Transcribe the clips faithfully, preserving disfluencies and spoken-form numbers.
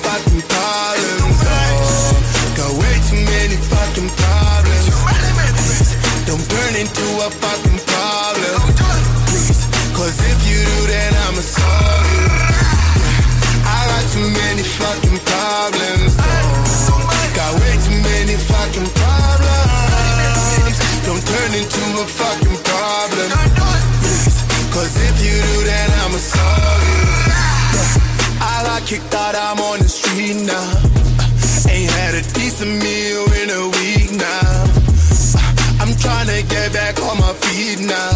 fucking problems. Oh, got way too many fucking problems. Don't turn into a fucking problem, please. Cause if you do, then I'ma solve you. I got too many fucking problems. Oh, got way too many fucking problems. Don't turn into a fucking problem, please. Cause if you do, then I'ma solve you. I got kicked out, I'm on the street now. Ain't had a decent meal in a week now. I'm tryna get back on my feet now.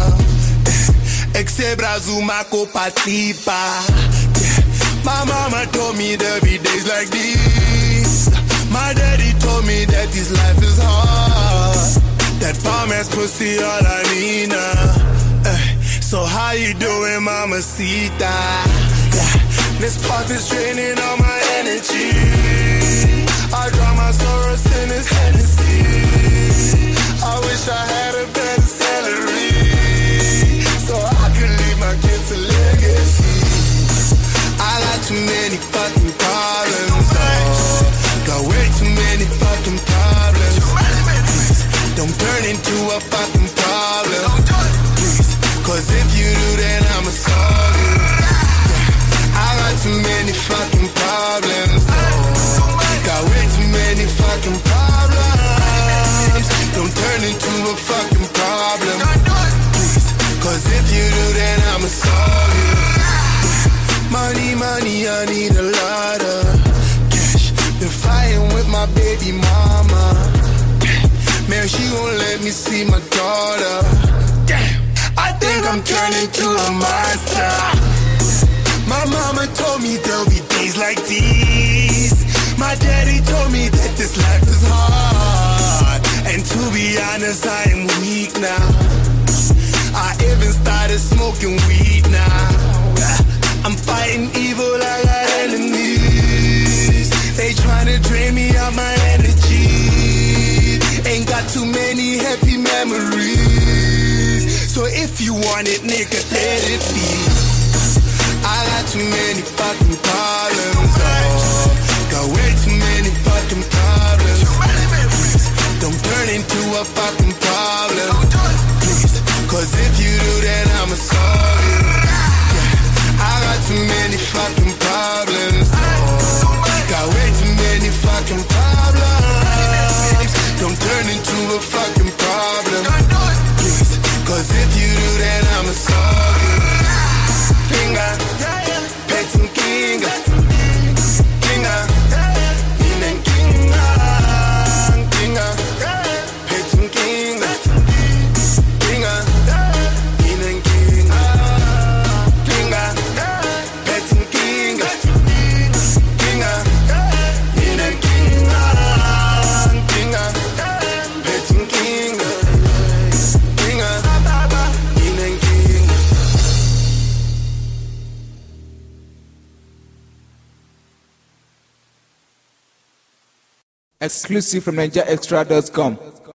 Except Razuma Kopatipa. My mama told me there'll be days like these. My daddy told me that this life is hard. That bomb ass pussy all I need now. So how you doing, mamacita? Yeah. This part is draining all my energy. I drown my sorrows in this Hennessy. I wish I had a better salary, so I could leave my kids a legacy. I got too many fucking problems. Oh, got way too many fucking problems. Don't turn into a fucking problem, please. Cause if you do, then I'ma solve you. I got too many fucking problems. Oh, got way too many fucking problems. Don't turn into a fucking problem, please. Cause if you do, then I'ma solve you. Money, money, I need a lot of cash. Been fighting with my baby mama. Man, she won't let me see my daughter. Damn, I think I'm turning to a monster. My mama told me there'll be days like these. My daddy told me that this life is hard. And to be honest, I am weak now. I even started smoking weed now. I'm fighting evil, I got enemies. They tryna drain me of my energy. Ain't got too many happy memories. So if you want it, nigga, let it be. I got too many fucking problems. Oh, got way too many fucking problems. Don't turn into a fucking problem, please. Cause if you do, then I'ma solve you. Yeah. I got too many fucking problems. Oh, got way too many fucking problems. Don't turn into a fucking problem, please. Cause if you do, then I'ma solve you. Kinga, Petum Kinga, Kinga, Inen Kinga, Kinga, Petum Kinga, Kinga, Inen Kinga, Kinga, Petum Kinga, Kinga, Inen Kinga, Kinga, Petum Kinga, Kinga, Inen Kinga. Exclusive from Niger Extra dot com.